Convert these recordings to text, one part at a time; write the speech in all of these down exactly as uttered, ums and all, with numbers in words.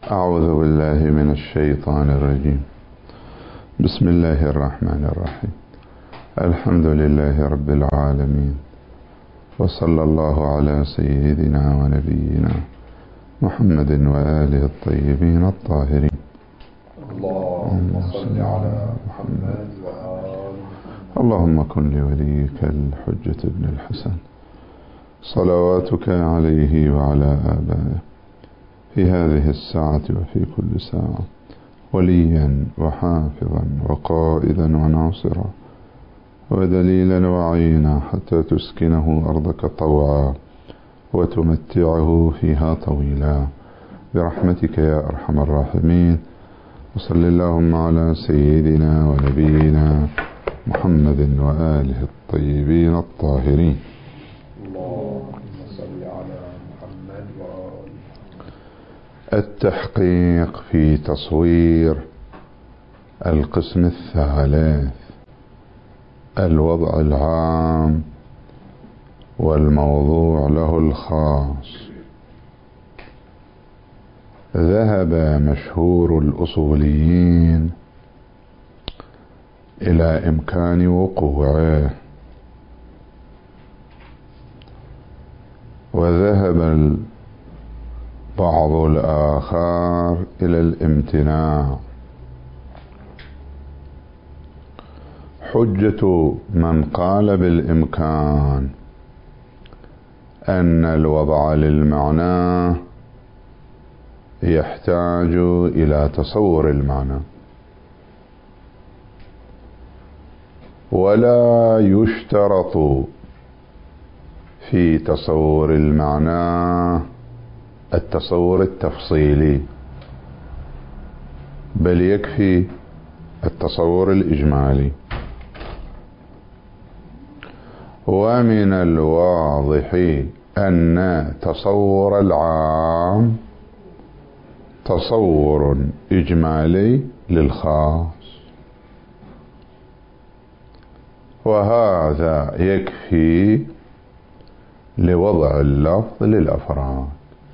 أعوذ بالله من الشيطان الرجيم. بسم الله الرحمن الرحيم. الحمد لله رب العالمين، وصلى الله على سيدنا ونبينا محمد وآله الطيبين الطاهرين. اللهم صل على محمد وآل اللهم كن لوليك الحجة ابن الحسن صلواتك عليه وعلى آبائه في هذه الساعة وفي كل ساعة وليا وحافظا وقائدا وناصرا ودليلا وعينا حتى تسكنه أرضك طوعا وتمتعه فيها طويلا برحمتك يا أرحم الراحمين. وصل اللهم على سيدنا ونبينا محمد وآله الطيبين الطاهرين. اللهم صل على محمد وآل التحقيق في تصوير القسم الثالث، الوضع العام والموضوع له الخاص. ذهب مشهور الأصوليين إلى إمكان وقوعه، وذهب بعض الآخر إلى الامتناع. حجة من قال بالإمكان أن الوضع للمعنى يحتاج إلى تصور المعنى، ولا يشترط في تصور المعنى التصور التفصيلي، بل يكفي التصور الإجمالي. ومن الواضح أن تصور العام تصور إجمالي للخاص، وهذا يكفي لوضع اللفظ للأفراد.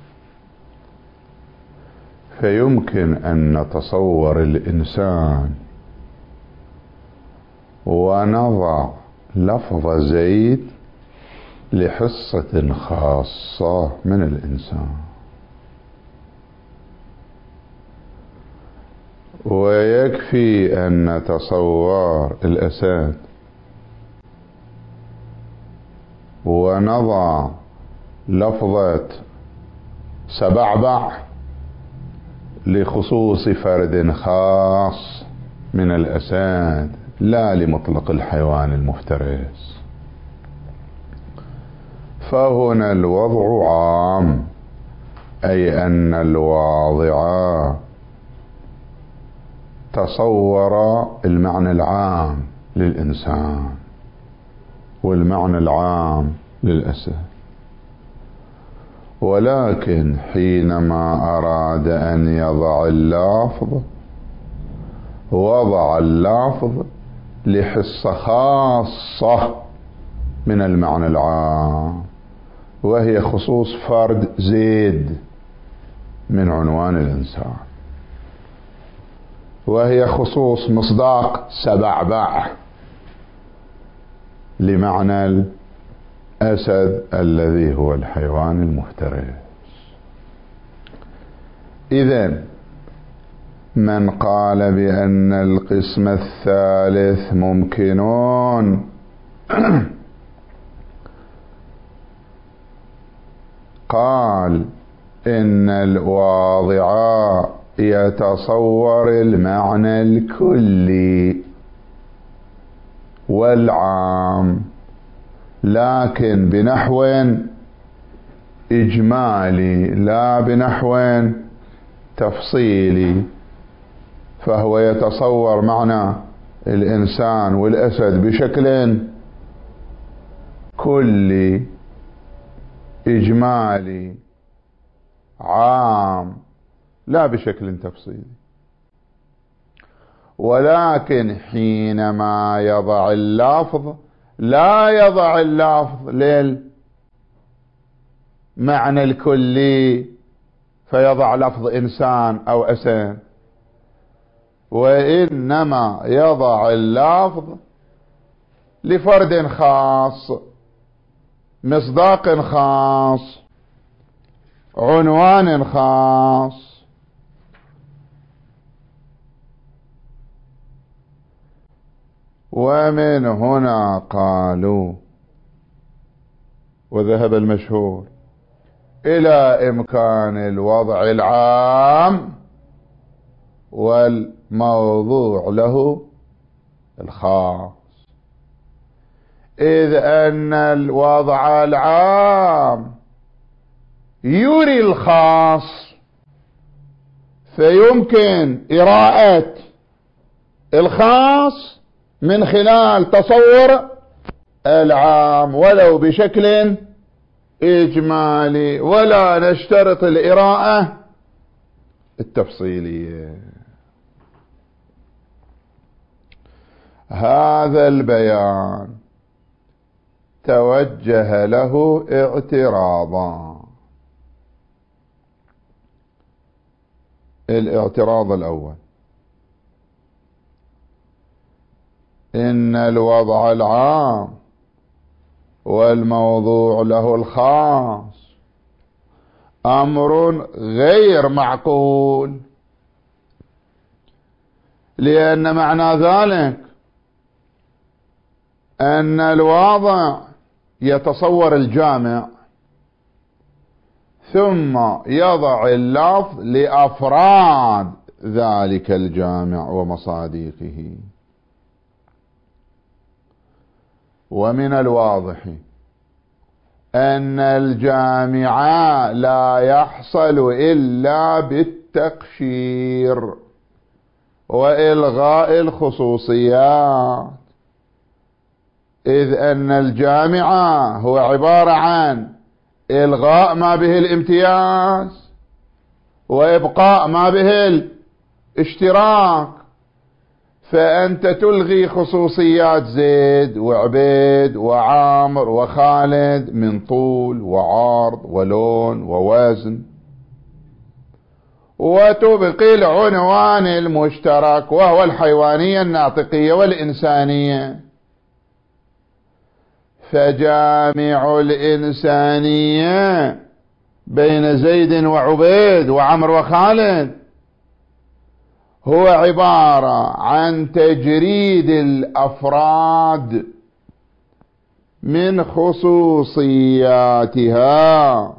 فيمكن أن نتصور الإنسان ونضع لفظ زيد لحصة خاصة من الإنسان، ويكفي أن نتصور الأسد ونضع لفظة سبعبع لخصوص فرد خاص من الأسد، لا لمطلق الحيوان المفترس. فهنا الوضع عام، أي أن الواضع تصور المعنى العام للإنسان والمعنى العام للأسد، ولكن حينما أراد أن يضع اللفظ وضع اللفظ لحصة خاصة من المعنى العام، وهي خصوص فرد زيد من عنوان الإنسان، وهي خصوص مصداق سبعبع لمعنى الأسد الذي هو الحيوان المفترس. إذن من قال بأن القسم الثالث ممكنون قال إن الواضع يتصور المعنى الكلي والعام، لكن بنحو إجمالي لا بنحو تفصيلي. فهو يتصور معنى الإنسان والأسد بشكل كلي إجمالي عام، لا بشكل تفصيلي. ولكن حينما يضع اللفظ لا يضع اللفظ للمعنى الكلي، فيضع لفظ إنسان أو اسم، وإنما يضع اللفظ لفرد خاص، مصداق خاص، عنوان خاص. ومن هنا قالوا وذهب المشهور إلى إمكان الوضع العام والموضوع له الخاص، إذ أن الوضع العام يري الخاص، فيمكن إراءة الخاص من خلال تصور العام ولو بشكل إجمالي، ولا نشترط الإراءة التفصيلية. هذا البيان توجه له اعتراضان. الاعتراض الأول: إن الوضع العام والموضوع له الخاص أمر غير معقول، لأن معنى ذلك أن الوضع يتصور الجامع ثم يضع اللفظ لأفراد ذلك الجامع ومصادقه. ومن الواضح أن الجامع لا يحصل إلا بالتقشير وإلغاء الخصوصيات، إذ أن الجامع هو عبارة عن إلغاء ما به الامتياز وإبقاء ما به الاشتراك. فأنت تلغي خصوصيات زيد وعبيد وعامر وخالد من طول وعرض ولون ووزن، وتبقي العنوان المشترك وهو الحيوانية الناطقية والإنسانية. فجامع الإنسانية بين زيد وعبيد وعمر وخالد هو عبارة عن تجريد الأفراد من خصوصياتها.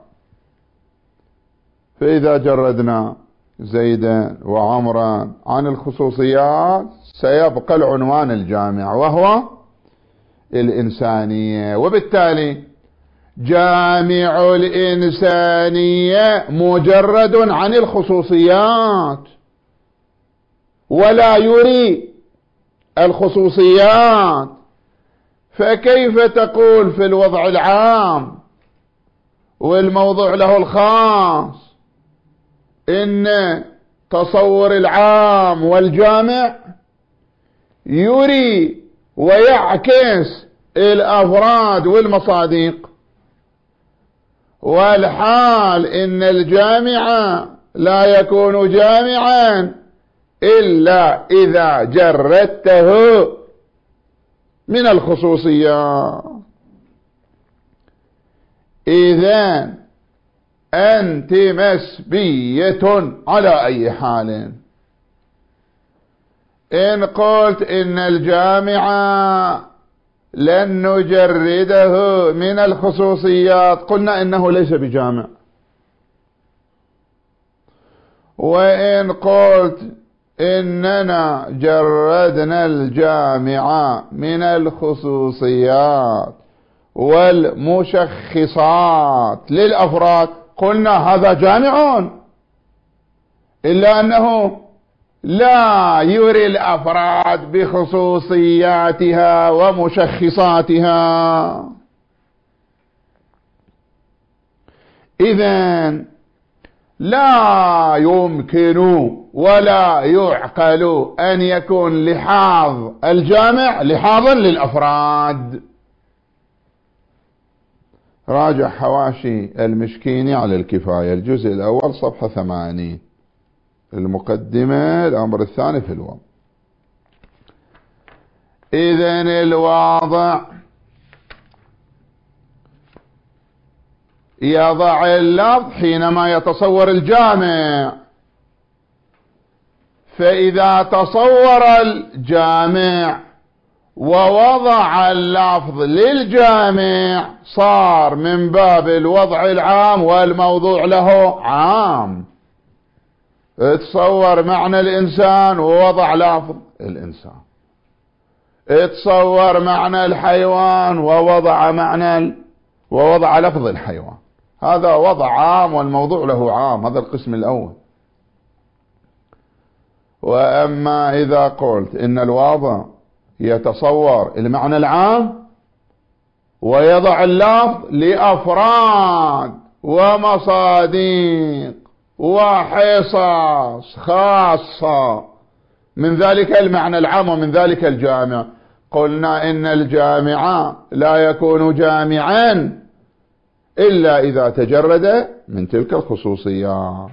فإذا جردنا زيدا وعمرا عن الخصوصيات سيبقى العنوان الجامع وهو الإنسانية، وبالتالي جامع الإنسانية مجرد عن الخصوصيات ولا يري الخصوصيات. فكيف تقول في الوضع العام والموضوع له الخاص إن تصور العام والجامع يري ويعكس الأفراد والمصادق، والحال إن الجامع لا يكون جامعا إلا إذا جردته من الخصوصيات. إذن أنت مسبية على أي حال. إن قلت إن الجامع لن نجرده من الخصوصيات قلنا إنه ليس بجامع، وإن قلت إننا جردنا الجامع من الخصوصيات والمشخصات للأفراد قلنا هذا جامع، إلا أنه لا يري الأفراد بخصوصياتها ومشخصاتها. إذن لا يمكن ولا يعقل أن يكون لحاظ الجامع لحاظا للأفراد. راجع حواشي المشكيني على الكفاية الجزء الأول صفحة ثمانين، المقدمة الأمر الثاني في الوضع. إذن الواضع يضع اللفظ حينما يتصور الجامع، فإذا تصور الجامع ووضع اللفظ للجامع صار من باب الوضع العام والموضوع له عام. تصور معنى الإنسان ووضع لفظ الإنسان، تصور معنى الحيوان ووضع معنى ال... ووضع لفظ الحيوان، هذا وضع عام والموضوع له عام. هذا القسم الأول. وأما إذا قلت إن الواضع يتصور المعنى العام ويضع اللفظ لأفراد ومصادق وحصص خاصة من ذلك المعنى العام ومن ذلك الجامع، قلنا إن الجامع لا يكون جامعا إلا إذا تجرد من تلك الخصوصيات.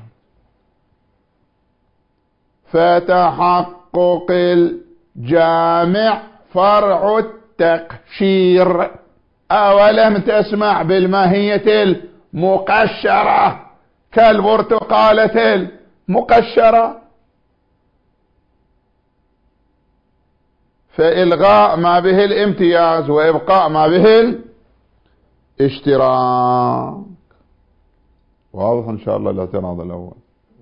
فتحقق الجامع فرع التقشير. أولم تسمع بالماهية المقشرة كالبرتقالة المقشرة؟ فإلغاء ما به الامتياز وإبقاء ما به الاشتراك. واضح إن شاء الله الاعتراض الأول.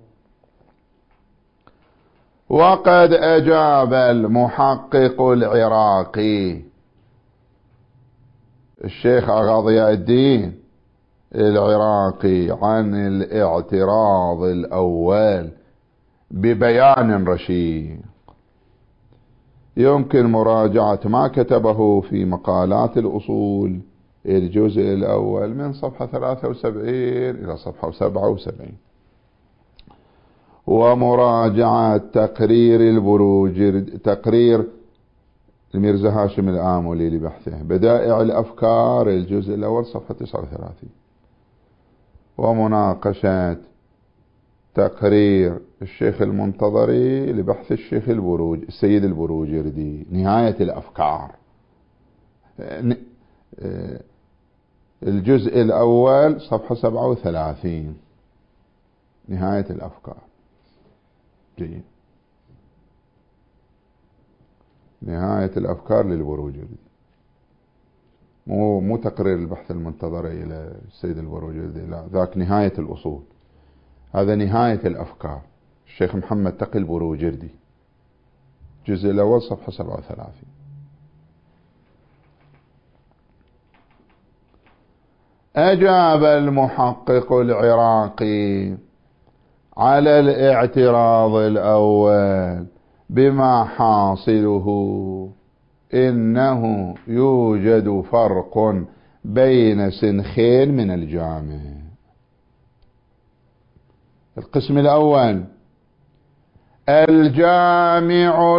وقد أجاب المحقق العراقي الشيخ أغا ضياء الدين العراقي عن الاعتراض الأول ببيان رشيق. يمكن مراجعة ما كتبه في مقالات الأصول الجزء الأول من صفحة ثلاثة وسبعين إلى صفحة سبعة وسبعين، ومراجعة تقرير البروج تقرير الميرزا هاشم الآملي لبحثه بدائع الأفكار الجزء الأول صفحة تسعة وثلاثين، ومناقشة تقرير الشيخ المنتظري لبحث الشيخ البروج السيد البروجردي نهاية الأفكار الجزء الأول صفحة سبعة وثلاثين نهاية الأفكار. جيد. نهاية الأفكار للبروجردي، مو مو تقرير البحث المنتظري إلى السيد البروجردي، لا ذاك نهاية الأصول، هذا نهاية الأفكار الشيخ محمد تقي البروجردي الجزء الأول صفحة سبعة وثلاثين. أجاب المحقق العراقي على الاعتراض الأول بما حاصله إنه يوجد فرق بين سنخين من الجامع. القسم الأول الجامع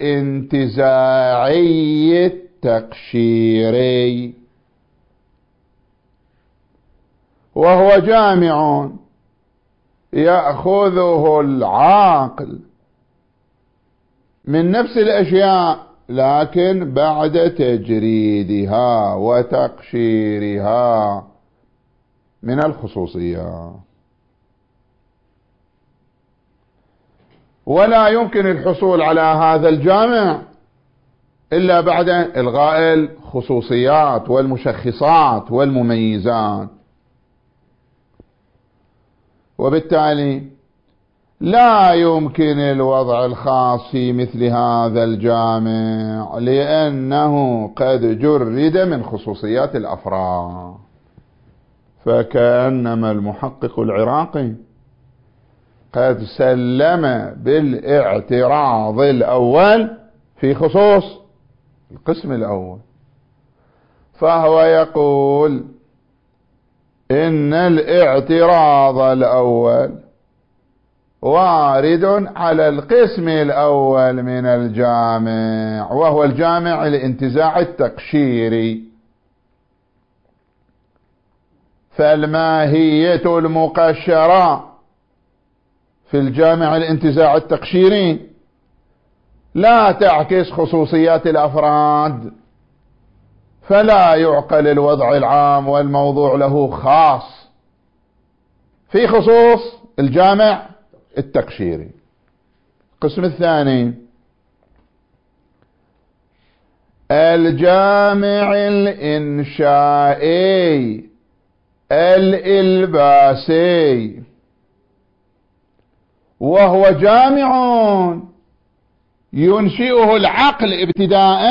الانتزاعي التقشيري، وهو جامع يأخذه العاقل من نفس الأشياء لكن بعد تجريدها وتقشيرها من الخصوصيات، ولا يمكن الحصول على هذا الجامع إلا بعد إلغاء الخصوصيات والمشخصات والمميزات. وبالتالي لا يمكن الوضع الخاص في مثل هذا الجامع لأنه قد جرد من خصوصيات الأفراد. فكأنما المحقق العراقي قد سلم بالاعتراض الأول في خصوص القسم الأول، فهو يقول إن الاعتراض الأول وارد على القسم الأول من الجامع، وهو الجامع الانتزاع التقشيري. فالماهية المقشرة في الجامع الانتزاع التقشيري لا تعكس خصوصيات الأفراد، فلا يعقل الوضع العام والموضوع له خاص في خصوص الجامع التقشيري. القسم الثاني الجامع الإنشائي الإلباسي، وهو جامع ينشئه العقل ابتداء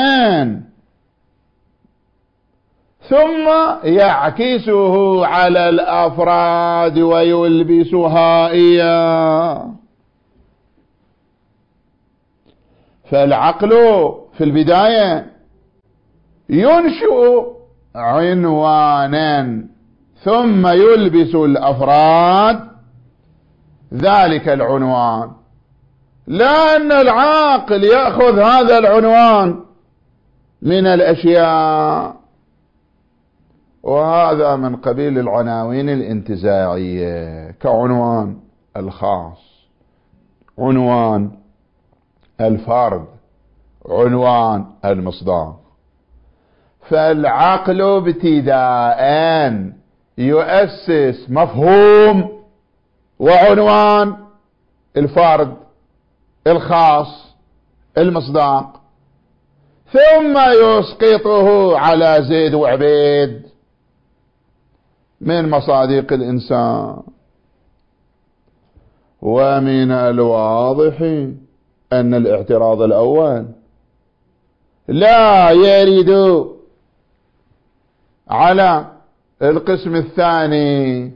ثم يعكسه على الأفراد ويلبسها إياه. فالعقل في البداية ينشئ عنوانا ثم يلبس الأفراد ذلك العنوان، لا أن العاقل يأخذ هذا العنوان من الأشياء. وهذا من قبيل العناوين الانتزاعية، كعنوان الخاص، عنوان الفرد، عنوان المصداق. فالعقل ابتداء يؤسس مفهوم وعنوان الفرد، الخاص، المصداق، ثم يسقطه على زيد وعبيد من مصادق الإنسان. ومن الواضح أن الاعتراض الأول لا يرد على القسم الثاني،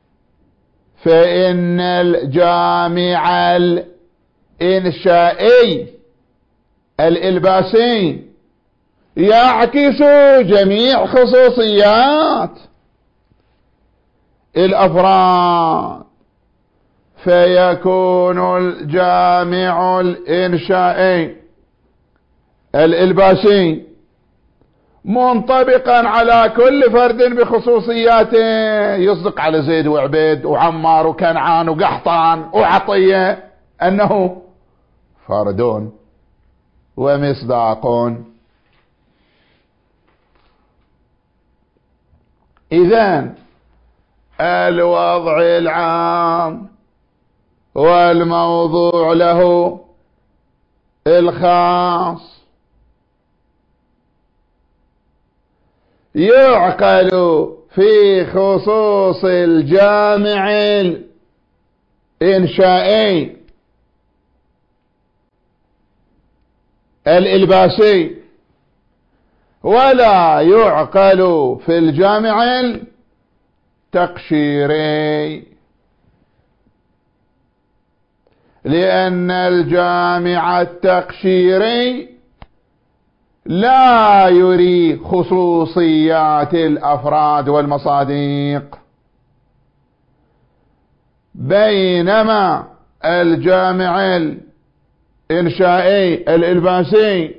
فإن الجامع الإنشائي الإلباسي يعكس جميع خصوصيات الأفراد، فيكون الجامع الإنشائي الإلباسي منطبقا على كل فرد بخصوصياته، يصدق على زيد وعبيد وعمار وكنعان وقحطان وعطية أنه فردون ومصداقون. إذن الوضع العام والموضوع له الخاص يعقل في خصوص الجامع الإنشائي الإلباسي، ولا يعقل في الجامع التقشيري، لأن الجامع التقشيري لا يري خصوصيات الأفراد والمصادق، بينما الجامع الإنشائي الإلباسي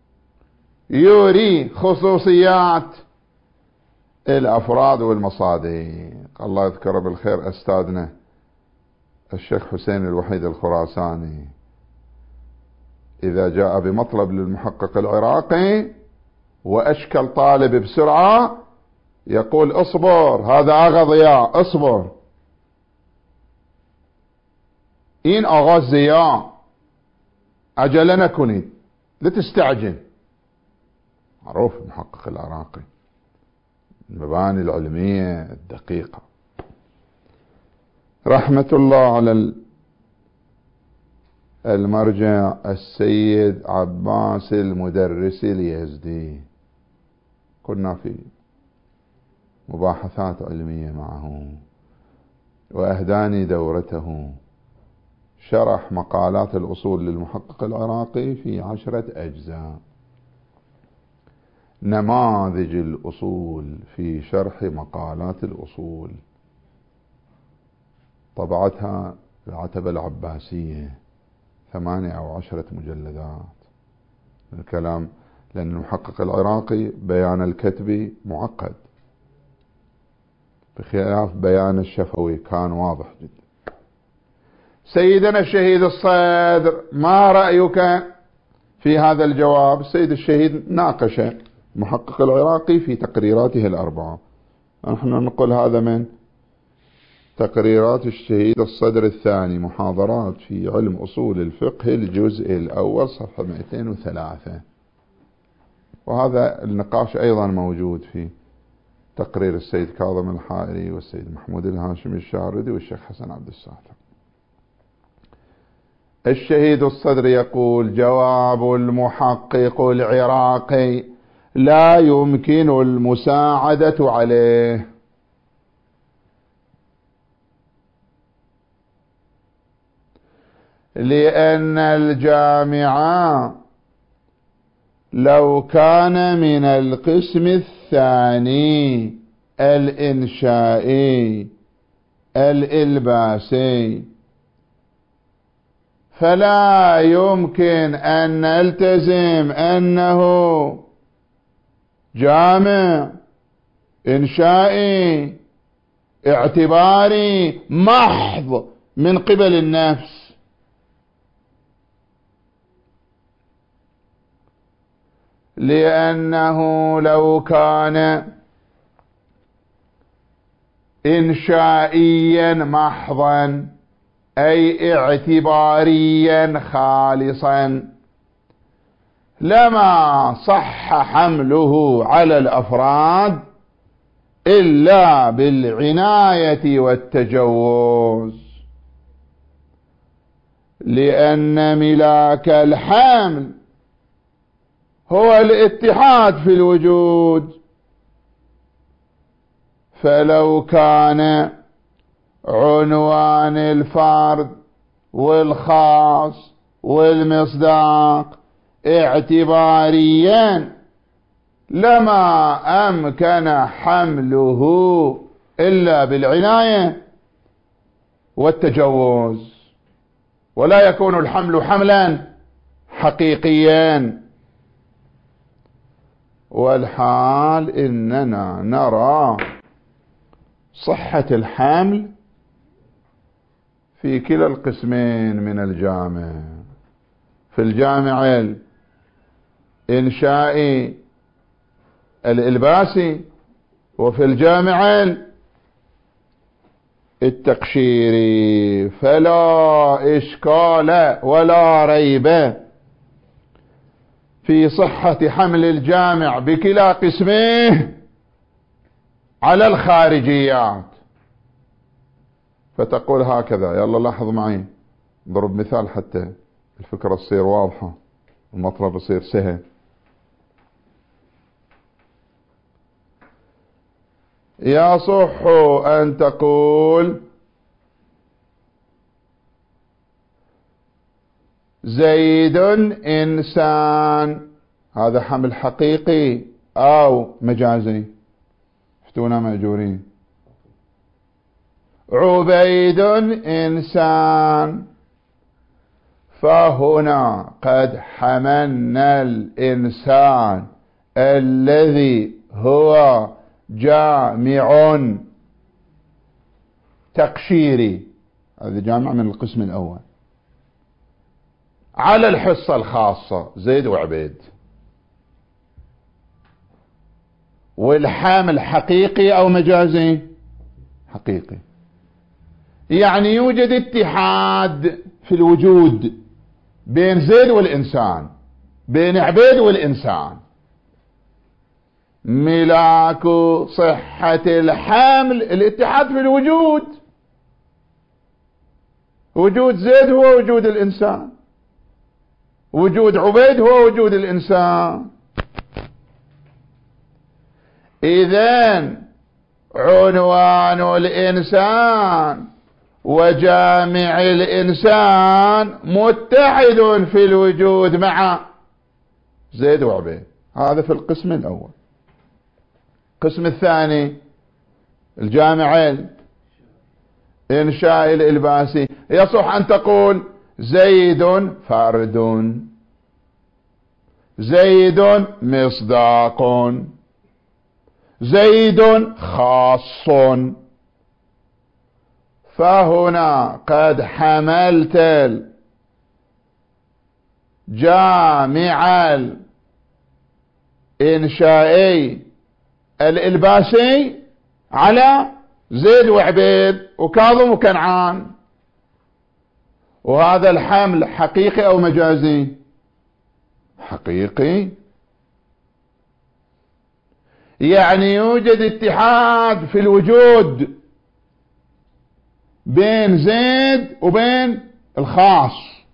يري خصوصيات الأفراد والمصادق. الله يذكره بالخير أستاذنا الشيخ حسين الوحيد الخراساني إذا جاء بمطلب للمحقق العراقي وأشكل طالب بسرعة يقول اصبر، هذا آغا ضياء، اصبر، إن آغا ضياء عجلنا كنت لا تستعجل. معروف المحقق العراقي المباني العلمية الدقيقة، رحمة الله على المرجع السيد عباس المدرسي اليزدي، كنا في مباحثات علمية معه وأهداني دورته، شرح مقالات الأصول للمحقق العراقي في عشرة أجزاء، نماذج الأصول في شرح مقالات الأصول، طبعتها العتبة العباسية ثمانية أو عشرة مجلدات. الكلام لأن المحقق العراقي بيان الكتبي معقد، بخلاف بيان الشفوي كان واضح جدا. سيدنا الشهيد الصدر، ما رأيك في هذا الجواب؟ السيد الشهيد ناقش المحقق العراقي في تقريراته الأربعة. نحن نقول هذا من تقريرات الشهيد الصدر الثاني، محاضرات في علم أصول الفقه الجزء الأول صفحة مئتين وثلاثة، وهذا النقاش أيضا موجود في تقرير السيد كاظم الحائري والسيد محمود الهاشمي الشاردي والشيخ حسن عبد الساتر. الشهيد الصدر يقول: جواب المحقق العراقي لا يمكن المساعدة عليه، لأن الجامع لو كان من القسم الثاني الإنشائي الإلباسي فلا يمكن أن نلتزم أنه جامع إنشائي اعتباري محض من قبل النفس، لأنه لو كان إنشائيا محضا أي اعتباريا خالصا لما صح حمله على الأفراد إلا بالعناية والتجوز، لأن ملاك الحمل هو الاتحاد في الوجود، فلو كان عنوان الفرد والخاص والمصداق اعتباريا لما أمكن حمله إلا بالعناية والتجوز، ولا يكون الحمل حملا حقيقيا. والحال إننا نرى صحة الحمل في كلا القسمين من الجامع، في الجامع الإنشائي الإلباسي وفي الجامع التقشيري، فلا إشكال ولا ريب في صحة حمل الجامع بكلا قسمه على الخارجيات. فتقول هكذا، يلا لاحظ معي، ضرب مثال حتى الفكرة تصير واضحة المطلب يصير سهل. يصح أن تقول زيد إنسان، هذا حمل حقيقي أو مجازي؟ افتونا مأجورين. عبيد إنسان، فهنا قد حملنا الإنسان الذي هو جامع تقشيري، هذا جامع من القسم الأول، على الحصة الخاصة زيد وعبيد، والحامل حقيقي أو مجازي؟ حقيقي. يعني يوجد اتحاد في الوجود بين زيد والإنسان، بين عبيد والإنسان. ملاك صحة الحمل الاتحاد في الوجود، وجود زيد هو وجود الإنسان، وجود عبيد هو وجود الإنسان. إذن عنوان الإنسان وجامع الإنسان متحد في الوجود مع زيد وعبيد، هذا في القسم الأول. القسم الثاني الجامع الإنشائي الإلباسي، يصح أن تقول زيد فرد، زيد مصداق، زيد خاص، فهنا قد حملت الجامع الإنشائي الإلباسي على زيد وعبيد وكاظم وكنعان، وهذا الحمل حقيقي أو مجازي؟ حقيقي. يعني يوجد اتحاد في الوجود بين زيد وبين الخاص،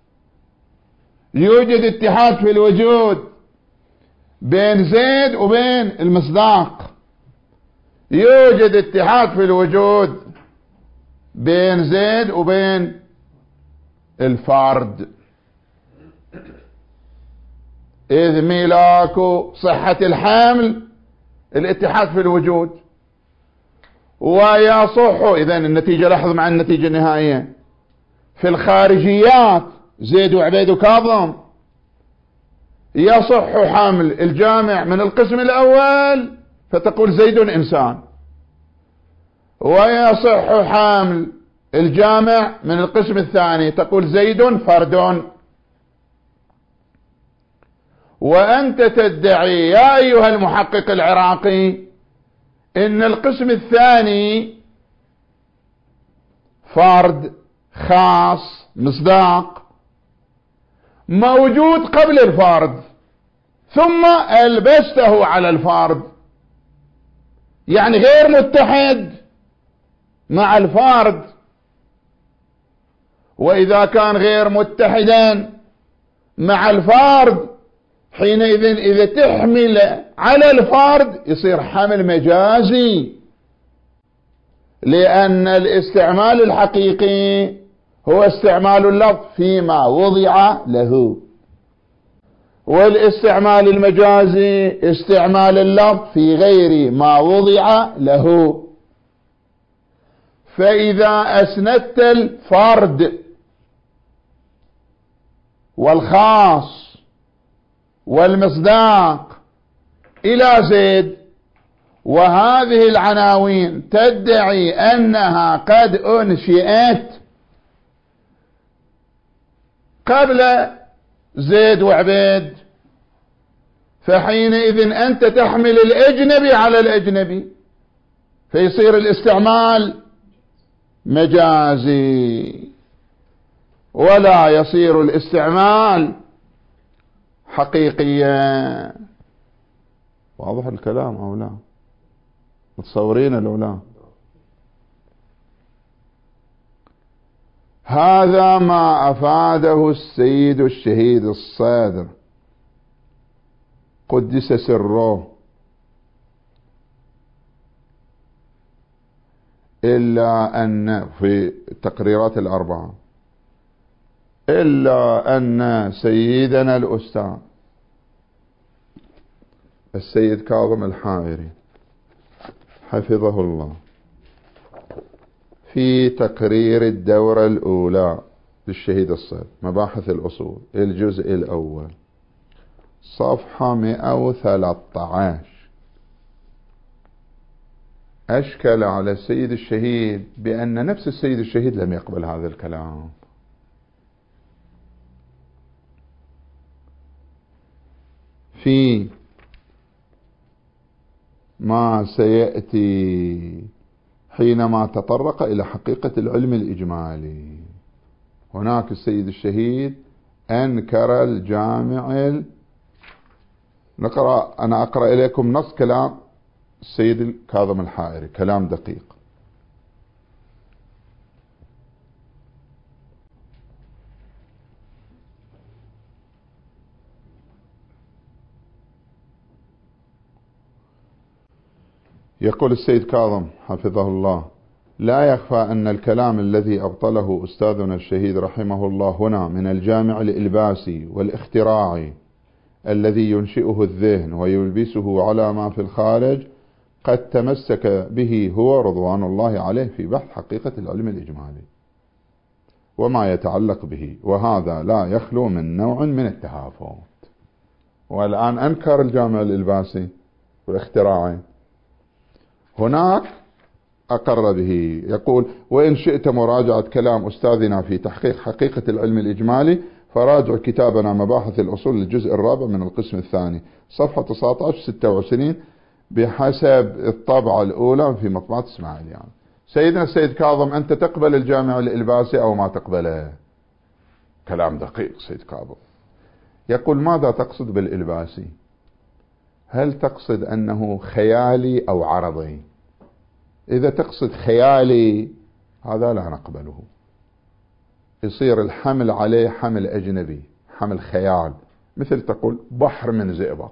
يوجد اتحاد في الوجود بين زيد وبين المصداق، يوجد اتحاد في الوجود بين زيد وبين الفرد، إذ ملاك صحة الحمل الاتحاد في الوجود. ويصح إذن النتيجة، لاحظ مع النتيجة النهائية في الخارجيات زيد وعبيد وكاظم، يصح حمل الجامع من القسم الأول فتقول زيد إنسان، ويصح حمل الجامع من القسم الثاني تقول زيد فرد. وأنت تدعي يا أيها المحقق العراقي إن القسم الثاني فرد خاص مصداق موجود قبل الفرد ثم ألبسته على الفرد، يعني غير متحد مع الفرد. وإذا كان غير متحدا مع الفرد حينئذ إذا تحمل على الفرد يصير حمل مجازي، لأن الاستعمال الحقيقي هو استعمال اللفظ فيما وضع له، والاستعمال المجازي استعمال اللفظ في غير ما وضع له. فإذا أسندت الفرد والخاص والمصداق إلى زيد، وهذه العناوين تدعي أنها قد أنشئت قبل زيد وعبيد، فحينئذ أنت تحمل الأجنبي على الأجنبي فيصير الاستعمال مجازي، ولا يصير الاستعمال حقيقيا. واضح الكلام أو لا؟ متصورين لو لا؟ هذا ما أفاده السيد الشهيد الصادر قدس سره، إلا أن في التقريرات الأربعة إلا أن سيدنا الأستاذ السيد كاظم الحائري حفظه الله في تقرير الدورة الأولى للشهيد الصادر مباحث الأصول الجزء الأول صفحة مئة وثلاثة عشر أشكل على السيد الشهيد بأن نفس السيد الشهيد لم يقبل هذا الكلام. في ما سيأتي حينما تطرق إلى حقيقة العلم الإجمالي، هناك السيد الشهيد أنكر الجامع. نقرأ أنا أقرأ إليكم نص كلام السيد كاظم الحائري، كلام دقيق. يقول السيد كاظم حفظه الله: لا يخفى أن الكلام الذي أبطله أستاذنا الشهيد رحمه الله هنا من الجامع الإلباسي والاختراعي الذي ينشئه الذهن ويلبسه على ما في الخارج قد تمسك به هو رضوان الله عليه في بحث حقيقة العلم الإجمالي وما يتعلق به، وهذا لا يخلو من نوع من التهافت. والآن أنكر الجامع الإلباسي والاختراعي. هناك أقر به. يقول: وإن شئت مراجعة كلام أستاذنا في تحقيق حقيقة العلم الإجمالي فراجع كتابنا مباحث الأصول للجزء الرابع من القسم الثاني صفحة تسعة عشر ستة وعشرين بحسب الطبعة الأولى في مطبعة إسماعيل. يعني سيدنا السيد كاظم، أنت تقبل الجامع الإلباسي أو ما تقبله؟ كلام دقيق سيد كاظم. يقول: ماذا تقصد بالإلباسي؟ هل تقصد أنه خيالي أو عرضي؟ إذا تقصد خيالي هذا لا نقبله، يصير الحمل عليه حمل أجنبي، حمل خيال، مثل تقول بحر من زئبق،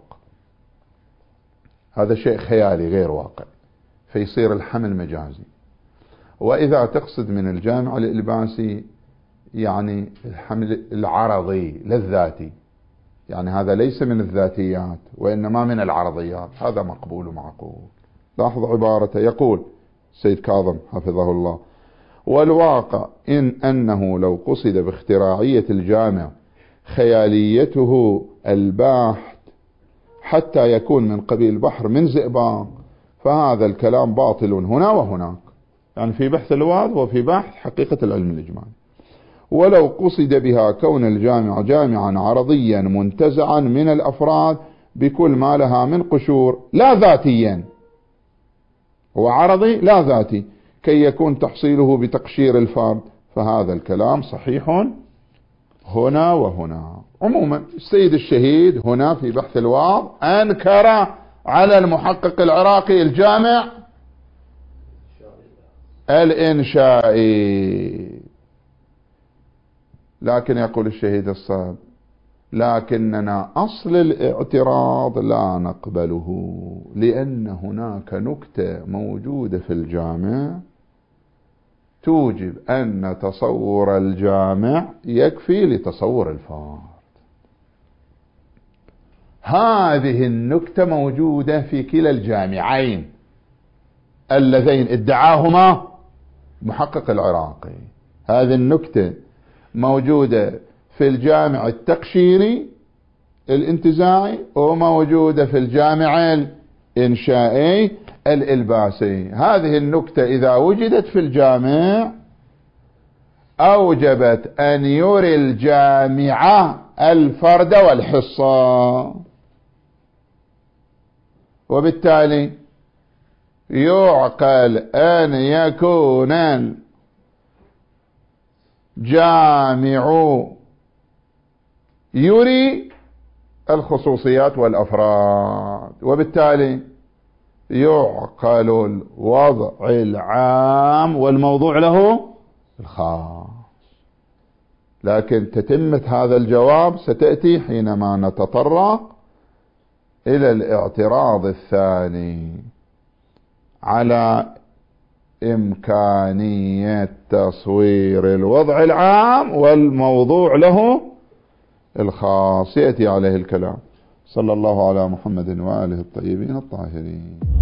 هذا شيء خيالي غير واقع، فيصير الحمل مجازي. وإذا تقصد من الجامع الإلباسي يعني الحمل العرضي لا الذاتي، يعني هذا ليس من الذاتيات وإنما من العرضيات، هذا مقبول ومعقول. لاحظ عبارته، يقول سيد كاظم حفظه الله: والواقع إن أنه لو قصد باختراعية الجامع خياليته الباحت حتى يكون من قبيل بحر من زئبق فهذا الكلام باطل هنا وهناك، يعني في بحث الوعظ وفي بحث حقيقة العلم الإجمالي. ولو قصد بها كون الجامع جامعا عرضيا منتزعا من الأفراد بكل ما لها من قشور لا ذاتيا، هو عرضي لا ذاتي، كي يكون تحصيله بتقشير الفرد، فهذا الكلام صحيح هنا وهنا. عموما السيد الشهيد هنا في بحث الوعظ أنكر على المحقق العراقي الجامع الإنشائي، لكن يقول الشهيد الصاب: لكننا أصل الاعتراض لا نقبله، لأن هناك نكتة موجودة في الجامع توجب أن تصور الجامع يكفي لتصور الفرد. هذه النكتة موجودة في كلا الجامعين اللذين ادعاهما محقق العراقي. هذه النكتة موجودة في الجامع التقشيري الانتزاعي وموجودة في الجامع الإنشائي الإلباسي. هذه النكتة إذا وجدت في الجامع أوجبت أن يري الجامعة الفرد والحصة، وبالتالي يعقل أن يكون الجامع يري الخصوصيات والأفراد، وبالتالي يعقل الوضع العام والموضوع له الخاص. لكن تتمة هذا الجواب ستأتي حينما نتطرق إلى الاعتراض الثاني على إمكانية تصوير الوضع العام والموضوع له الخاص، يأتي عليه الكلام. صلى الله على محمد وآله الطيبين الطاهرين.